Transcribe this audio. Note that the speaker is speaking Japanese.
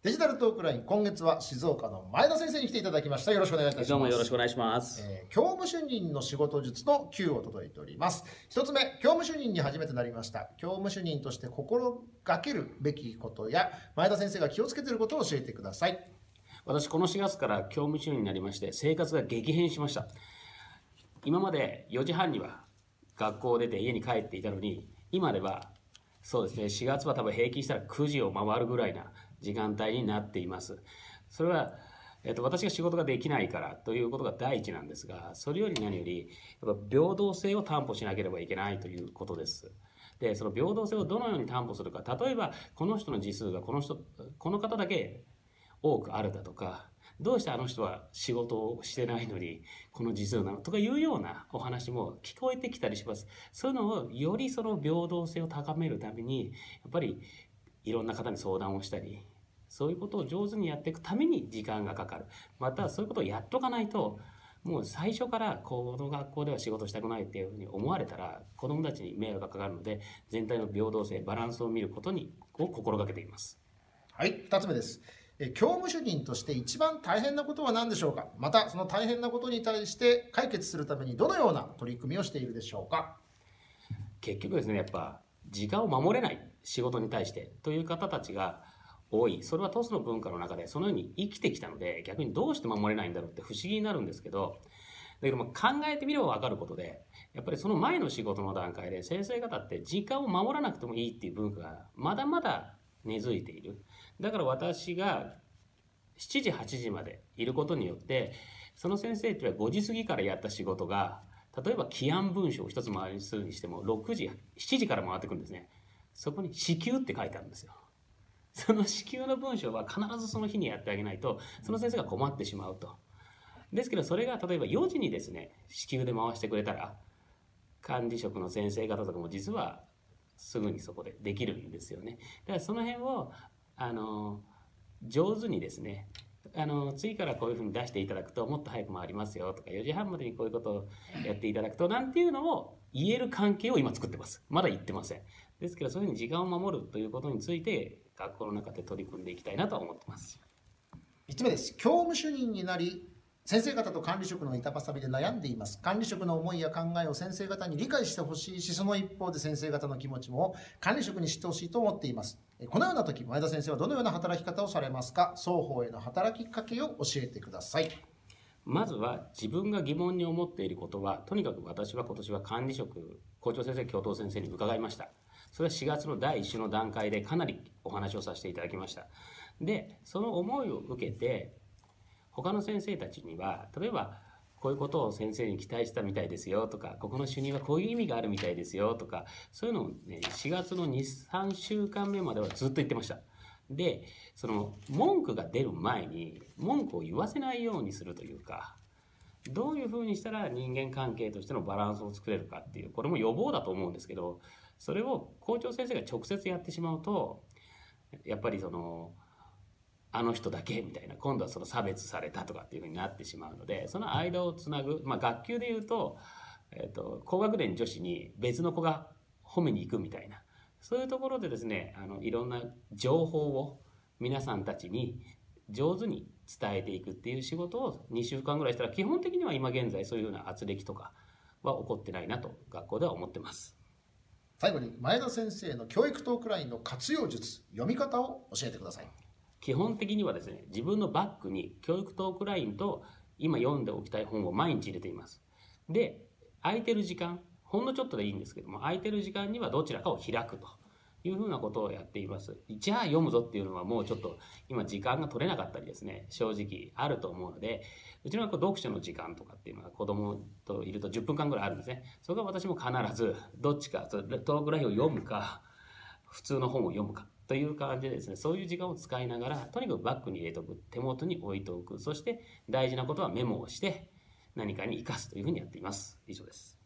デジタルトークライン、今月は静岡の前田先生に来ていただきました。よろしくお願いいたします。 どうもよろしくお願いします。 教務主任の仕事術の9を届いております。一つ目、教務主任に初めてなりました。教務主任として心がけるべきことや、前田先生が気をつけていることを教えてください。 私、この4月から教務主任になりまして、生活が激変しました。今まで4時半には学校を出て家に帰っていたのに、今ではそうですね、4月は多分平均したら9時を回るぐらいな時間帯になっています。それは、私が仕事ができないからということが第一なんですが、それより何よりやっぱ平等性を担保しなければいけないということです。で、その平等性をどのように担保するか、例えばこの人の時数がこの方だけ多くあるだとか、どうしてあの人は仕事をしてないのにこの時数なのとかいうようなお話も聞こえてきたりします。そういうのをよりその平等性を高めるために、やっぱりいろんな方に相談をしたり、そういうことを上手にやっていくために時間がかかる。またそういうことをやっとかないと、もう最初からこの学校では仕事したくないっていうふうに思われたら子どもたちに迷惑がかかるので、全体の平等性、バランスを見ることを心がけています。 はい、2つ目です。教務主任として一番大変なことは何でしょうか。またその大変なことに対して解決するためにどのような取り組みをしているでしょうか。 結局ですね、やっぱ時間を守れない仕事に対してという方たちが多い。それはトスの文化の中でそのように生きてきたので、逆にどうして守れないんだろうって不思議になるんですけど、だけども考えてみれば分かることで、やっぱりその前の仕事の段階で先生方って時間を守らなくてもいいっていう文化がまだまだ根付いている。だから私が7時8時までいることによって、その先生っていうのは5時過ぎからやった仕事が、例えば起案文書を一つ回りするにしても7時から回ってくるんですね。そこに支給って書いてあるんですよ。その支給の文章は必ずその日にやってあげないと、その先生が困ってしまうと。ですけどそれが例えば4時にですね、支給で回してくれたら、管理職の先生方とかも実はすぐにそこでできるんですよね。だからその辺を上手にですね、次からこういうふうに出していただくともっと早く回りますよとか、4時半までにこういうことをやっていただくとなんていうのを言える関係を今作ってます。まだ言ってません。ですけどそういうふうに時間を守るということについて学校の中で取り組んでいきたいなと思ってます。 3つ目です。教務主任になり先生方と管理職の板挟みで悩んでいます。管理職の思いや考えを先生方に理解してほしいし、その一方で先生方の気持ちも管理職に知ってほしいと思っています。このような時、前田先生はどのような働き方をされますか。双方への働きかけを教えてください。 まずは自分が疑問に思っていることは、とにかく私は今年は管理職、校長先生、教頭先生に伺いました。それは4月の第1週の段階でかなりお話をさせていただきました。で、その思いを受けて、他の先生たちには、例えばこういうことを先生に期待したみたいですよとか、ここの主任はこういう意味があるみたいですよとか、そういうのをね、4月の2、3週間目まではずっと言ってました。で、その文句が出る前に文句を言わせないようにするというか、どういうふうにしたら人間関係としてのバランスを作れるかっていう、これも予防だと思うんですけど、それを校長先生が直接やってしまうと、やっぱりあの人だけみたいな、今度はその差別されたとかっていうふうになってしまうので、その間をつなぐ、学級でいうと、高学年女子に別の子が褒めに行くみたいな、そういうところでですね、いろんな情報を皆さんたちに上手に伝えていくっていう仕事を2週間ぐらいしたら、基本的には今現在そういうような圧力とかは起こってないなと学校では思ってます。 最後に前田先生の教育トークラインの活用術、読み方を教えてください。 基本的にはですね、自分のバッグに教育トークラインと今読んでおきたい本を毎日入れています。で、空いてる時間、ほんのちょっとでいいんですけども、空いてる時間にはどちらかを開くというふうなことをやっています。じゃあ読むぞっていうのはもうちょっと今時間が取れなかったりですね、正直あると思うので、うちの学校読書の時間とかっていうのが子供といると10分間ぐらいあるんですね。それが私も必ずどっちか、トークラインを読むか、普通の本を読むか。という感じでですね、そういう時間を使いながら、とにかくバッグに入れておく、手元に置いておく、そして大事なことはメモをして何かに生かすというふうにやっています。以上です。